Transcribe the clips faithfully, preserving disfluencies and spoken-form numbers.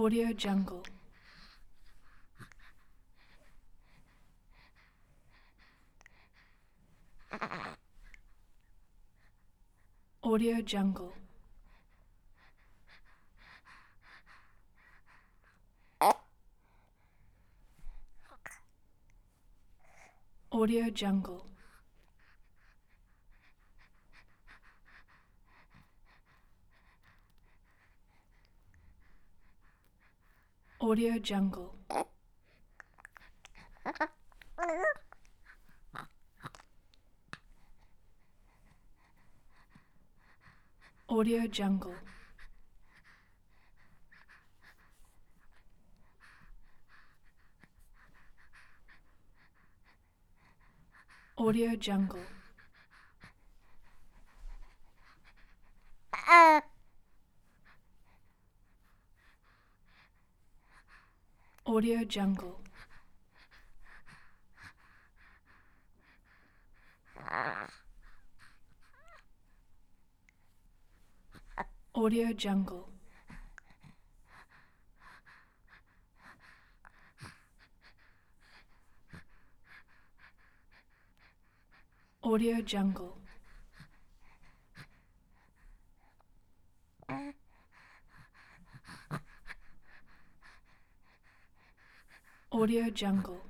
Audio Jungle. Audio Jungle. Audio Jungle. Audio Jungle. Audio Jungle. Audio Jungle. Audio Jungle. Audio Jungle. Audio Jungle. Audio Jungle.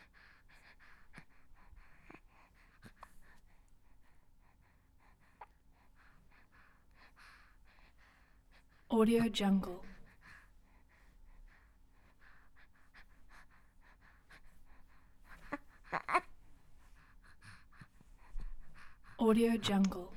Audio Jungle. Audio Jungle.